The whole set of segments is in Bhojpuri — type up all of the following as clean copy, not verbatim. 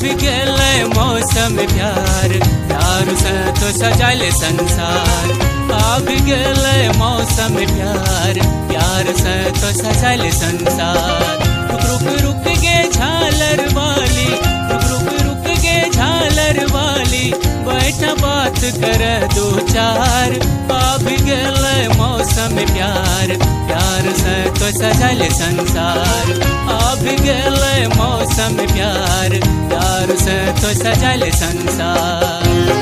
भी गेले मौसम प्यार, प्यार से तो सजाले संसार। आ भी गेले मौसम प्यार, प्यार से तो सजाले संसार। रुक रुक रुक गे झालर वाली, रुक रुक रुक गे झालर वाली, बैठा बात कर दो चार। आ भी गेले मौसम प्यार, प्यार से तो सजाले संसार। आ भी गेले मौसम प्यार, प्यार से तो सजाले संसार।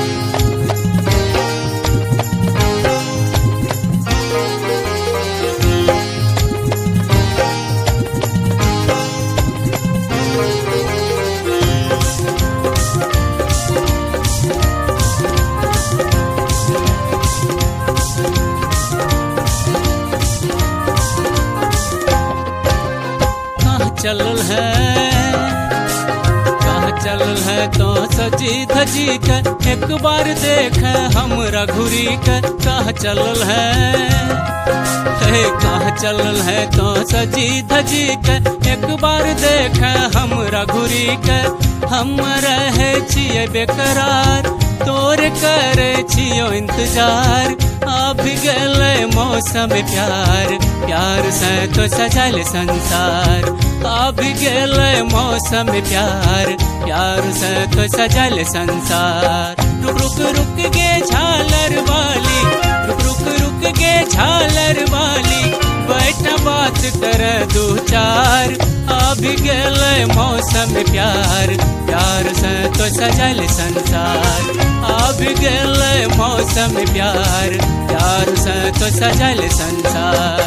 चलल है कहाँ चलल है तो सजी धजी के, एक बार देख हमरा घुरी के। कहाँ चलल है कहाँ चलल है तो सजी धजी के, एक बार देख हमरा घुरी के। हम रहे छिए बेकरार, तोर करे छियो इंतजार। अब गेले मौसम प्यार, प्यार से तो सजल संसार। अब गेले मौसम प्यार, प्यार से तो सजल संसार। रुक रुक रुक गे झालर वाली, रुक रुक रुक गे झालर वाली, बैठा बात कर दो चार। अब गेले मौसम प्यार, प्यार से तो सजल संसार। अब गेले मौसम प्यार, प्यार से तो सजल संसार।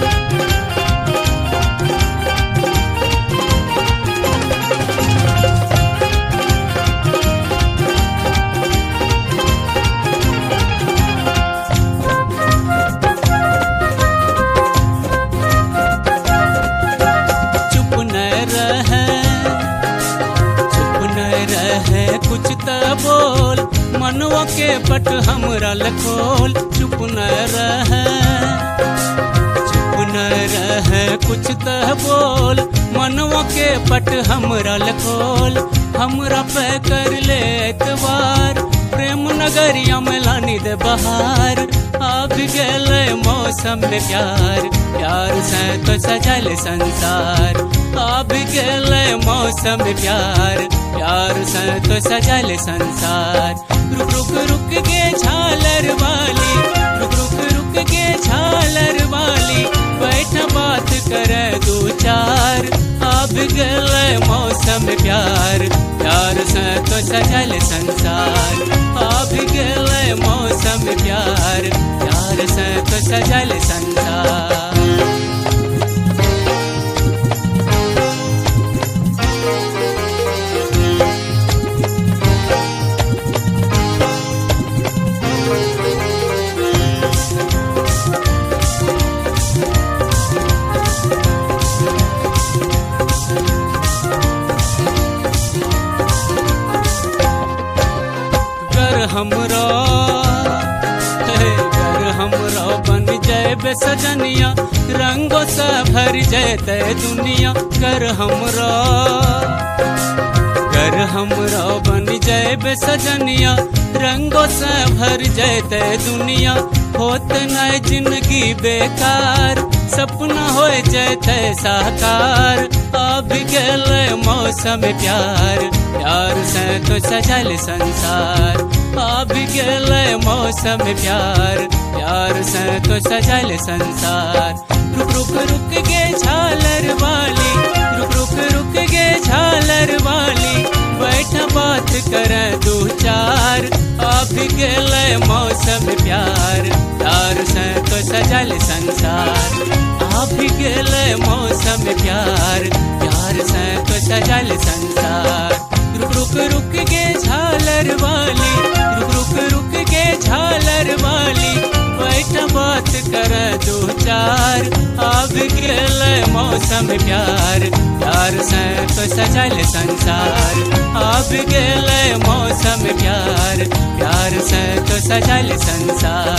कुछ त बोल मनवा के पट हमरा लखोल। चुप न रहे चुप न रहे, कुछ त बोल मनवा के पट हमरा लखोल। हमरा पे कर ले एतवार, प्रेम नगरिया में लानी दे बहार। अब गेले मौसम प्यार, प्यार से तो सजल संसार। अब गेले मौसम प्यार, प्यार से तो सजल संसार। रुक रुक रुक गे झालर वाली, रुक रुक रुक गे झालर वाली, बैठ बात कर दो चार। अब गेले मौसम प्यार, प्यार से तो सजल संसार। अब गेले मौसम प्यार, प्यार से तो सजल संसार। हमरा बन जाए सजनिया, रंगों से भर जाते दुनिया। कर हमरा बन जाए सजनिया, रंगों से भर जाते दुनिया। होत न जिंदगी बेकार, सपना हो जाते साकार। अब गेले मौसम प्यार, प्यार से तो सजल संसार। अब गेले मौसम प्यार, प्यार से तो सजल संसार। रुक रुक रुक गे झालर वाली, रुक रुक रुक गे झालर वाली, बैठ बात कर दो चार। अब गेले मौसम प्यार, प्यार से तो सजल संसार। अब गेले मौसम प्यार, प्यार से तो सजल संसार। रुक रुक रुक गे झालर वाली, रुक रुक रुक गे झालर वाली, बैठ बात कर दो चार। अब गेले मौसम प्यार, प्यार से तो सजल संसार। अब गेले मौसम प्यार, प्यार से तो सजल संसार।